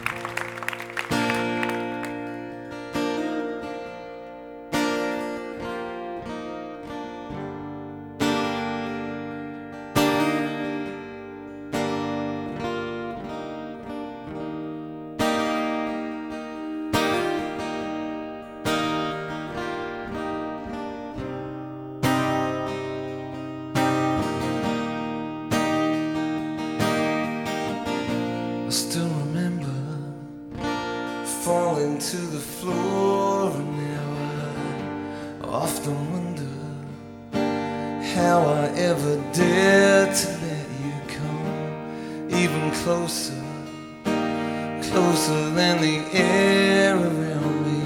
I still remember falling to the floor, and now I often wonder how I ever dared to let you come even closer, closer than the air around me,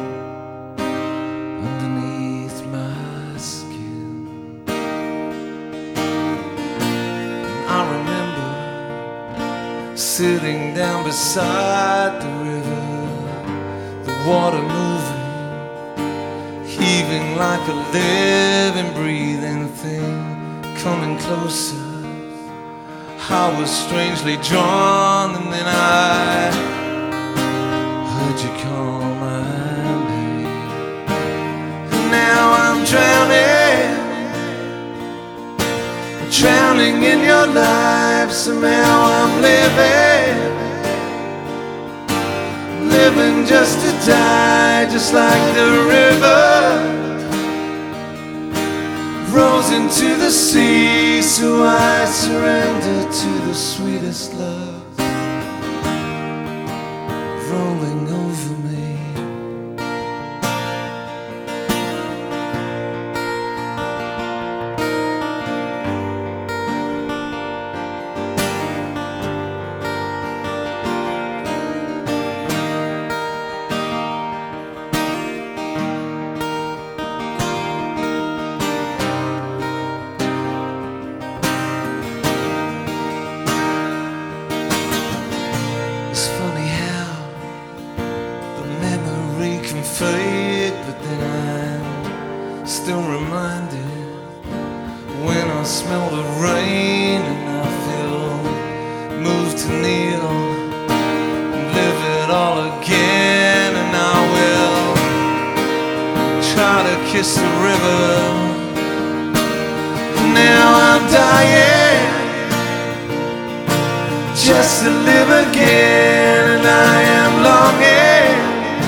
underneath my skin. And I remember sitting down beside the river, the water moving, heaving like a living, breathing thing, coming closer. I was strangely drawn, and then I heard you call my name. And now I'm drowning in your life. Somehow I'm living just to die, just like the river rolls into the sea. So I surrender to the sweetest love rolling over me. It's funny how the memory can fade, but then I'm still reminded when I smell the rain, and I feel moved to kneel and live it all again. And I will try to kiss the river. Now I'm dying just to live again, and I am longing,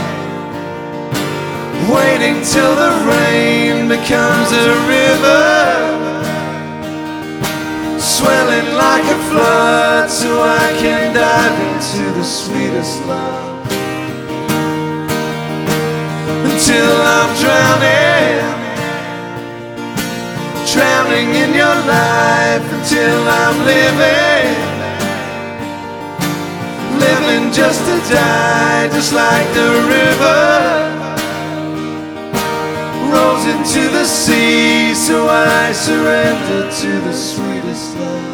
waiting till the rain becomes a river, swelling like a flood, so I can dive into the sweetest love. Until I'm drowning in your life, until I'm living just to die, just like the river rolls into the sea. So I surrender to the sweetest love.